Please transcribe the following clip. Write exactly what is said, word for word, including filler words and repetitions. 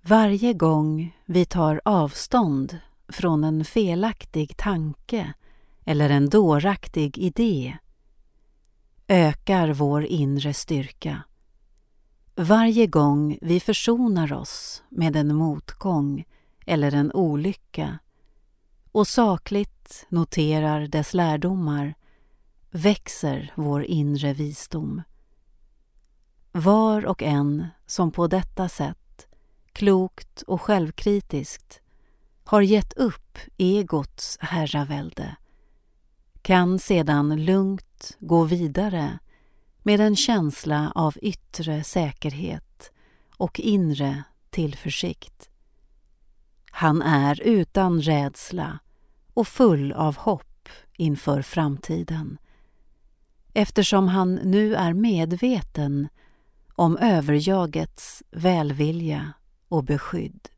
Varje gång vi tar avstånd från en felaktig tanke eller en dåraktig idé ökar vår inre styrka. Varje gång vi försonar oss med en motgång eller en olycka och sakligt noterar dess lärdomar växer vår inre visdom. Var och en som på detta sätt, klokt och självkritiskt, har gett upp egots herravälde, kan sedan lugnt gå vidare med en känsla av yttre säkerhet och inre tillförsikt. Han är utan rädsla och full av hopp inför framtiden, eftersom han nu är medveten om överjagets välvilja och beskydd.